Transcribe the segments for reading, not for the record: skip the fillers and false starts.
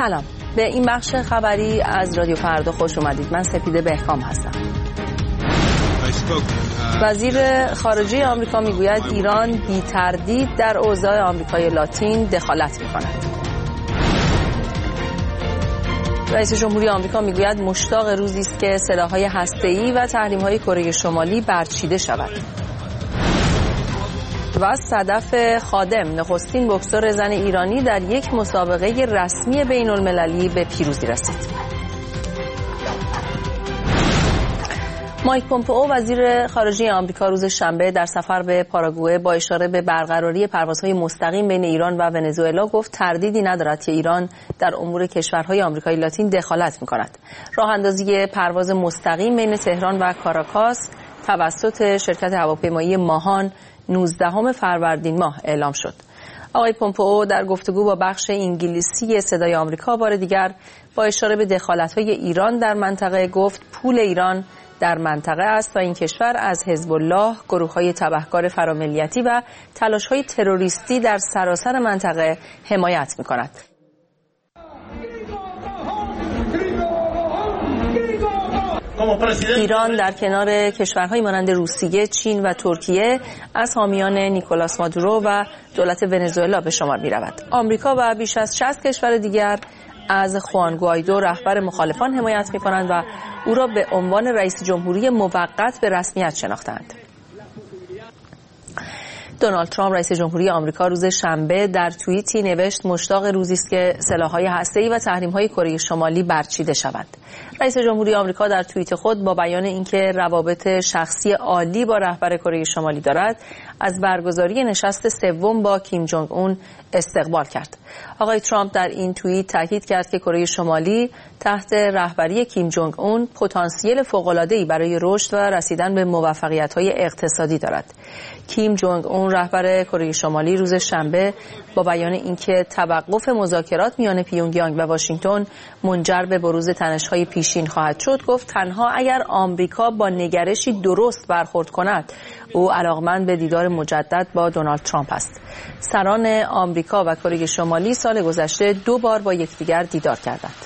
سلام، به این بخش خبری از رادیو فردا خوش اومدید. من سپیده بهکام هستم. وزیر خارجه آمریکا میگوید ایران بی تردید در اوضاع آمریکای لاتین دخالت می‌کند. رئیس جمهوری آمریکا میگوید مشتاق روزی است که سلاح‌های هسته‌ای و تحریم‌های کره شمالی برچیده شود. و صدف خادم، نخستین بوکسور زن ایرانی، در یک مسابقه رسمی بین‌المللی به پیروزی رسید. مایک پومپئو وزیر خارجه آمریکا روز شنبه در سفر به پاراگوئه با اشاره به برقراری پروازهای مستقیم بین ایران و ونزوئلا گفت تردیدی ندارد که ایران در امور کشورهای آمریکای لاتین دخالت می‌کند. راه اندازی پرواز مستقیم بین تهران و کاراکاس توسط شرکت هواپیمایی ماهان 19 فروردین ماه اعلام شد. آقای پومپئو در گفتگو با بخش انگلیسی صدای آمریکا بار دیگر با اشاره به دخالت‌های ایران در منطقه گفت پول ایران در منطقه است و این کشور از حزب الله، گروه‌های تبهکار فراملیتی و تلاش‌های تروریستی در سراسر منطقه حمایت می‌کند. ایران در کنار کشورهای مانند روسیه، چین و ترکیه از حامیان نیکولاس مادورو و دولت ونزوئلا به شمار می‌رود. آمریکا و بیش از 60 کشور دیگر از خوان گوایدو رهبر مخالفان حمایت می‌کنند و او را به عنوان رئیس جمهوری موقت به رسمیت شناختند. دونالد ترامپ رئیس جمهوری آمریکا روز شنبه در توییتی نوشت مشتاق روزی است که سلاح‌های هسته‌ای و تحریم‌های کره شمالی برچیده شود. رئیس جمهوری آمریکا در توییت خود با بیان اینکه روابط شخصی عالی با رهبر کره شمالی دارد، از برگزاری نشست سوم با کیم جونگ اون استقبال کرد. آقای ترامپ در این توییت تاکید کرد که کره شمالی تحت رهبری کیم جونگ اون پتانسیل فوق‌العاده‌ای برای رشد و رسیدن به موفقیت‌های اقتصادی دارد. کیم جونگ اون رهبر کره شمالی روز شنبه با بیان اینکه توقف مذاکرات میان پیونگیانگ و واشنگتن منجر به بروز تنش‌های پیشین خواهد شد گفت تنها اگر آمریکا با نگرشی درست برخورد کند او علاقمند به دیدار مجدد با دونالد ترامپ است. سران آمریکا و کره شمالی سال گذشته 2 بار با یکدیگر دیدار کردند.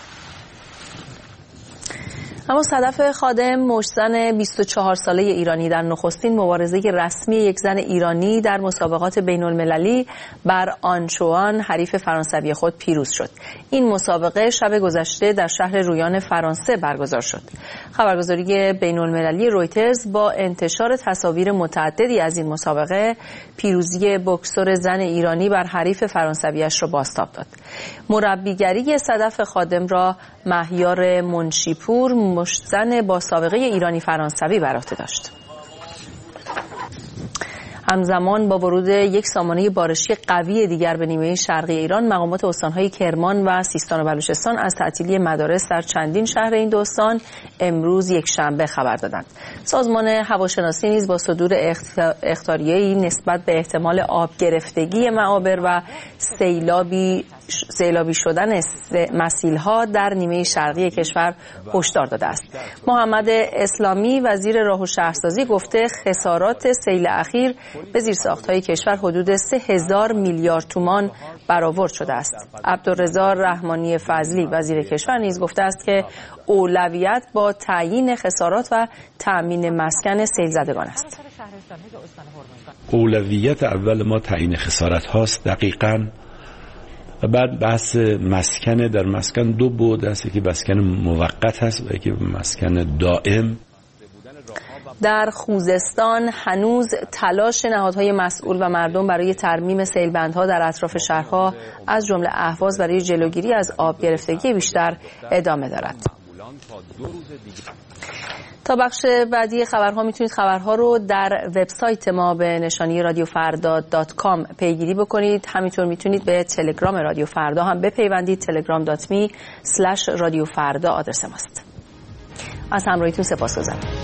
اما صدف خادم، مشتزن 24 ساله ایرانی، در نخستین مبارزه رسمی یک زن ایرانی در مسابقات بین‌المللی بر آنچوان حریف فرانسوی خود پیروز شد. این مسابقه شب گذشته در شهر رویان فرانسه برگزار شد. خبرگزاری بین‌المللی رویترز با انتشار تصاویر متعددی از این مسابقه پیروزی بوکسور زن ایرانی بر حریف فرانسویش را بازتاب داد. مربیگری صدف خادم را مهیار منشیپور، مشتزن با سابقه ایرانی فرانسوی، بر عهده داشت. همزمان با ورود یک سامانه بارشی قوی دیگر به نیمه شرقی ایران، مقامات استان‌های کرمان و سیستان و بلوچستان از تعطیلی مدارس در چندین شهر این دو استان امروز یک شنبه خبر دادند. سازمان هواشناسی نیز با صدور اخطاریه‌ای نسبت به احتمال آب گرفتگی معابر و سیلابی شدن مسیل‌ها در نیمه شرقی کشور هشدار داده است. محمد اسلامی وزیر راه و شهرسازی گفته خسارات سیل اخیر به زیرساخت‌های کشور حدود 3000 میلیارد تومان برآورد شده است. عبدالرضا رحمانی فضلی وزیر کشور نیز گفته است که اولویت با تعیین خسارات و تأمین مسکن سیل زدگان است. اولویت اول ما تعیین خسارت هاست دقیقاً، و بعد بحث مسکن. در مسکن 2 بعد است، یکی مسکن موقت هست و یکی مسکن دائم. در خوزستان هنوز تلاش نهادهای مسئول و مردم برای ترمیم سیلبندها در اطراف شهرها از جمله اهواز برای جلوگیری از آب گرفتگی بیشتر ادامه دارد. تا بخش بعدی خبرها میتونید خبرها رو در وبسایت ما به نشانی radiofrda.com پیگیری بکنید. همینطور میتونید به تلگرام رادیو فردا هم بپیوندید. telegram.me/radiofrda آدرس ماست. از همراهیتون سپاسگزارم.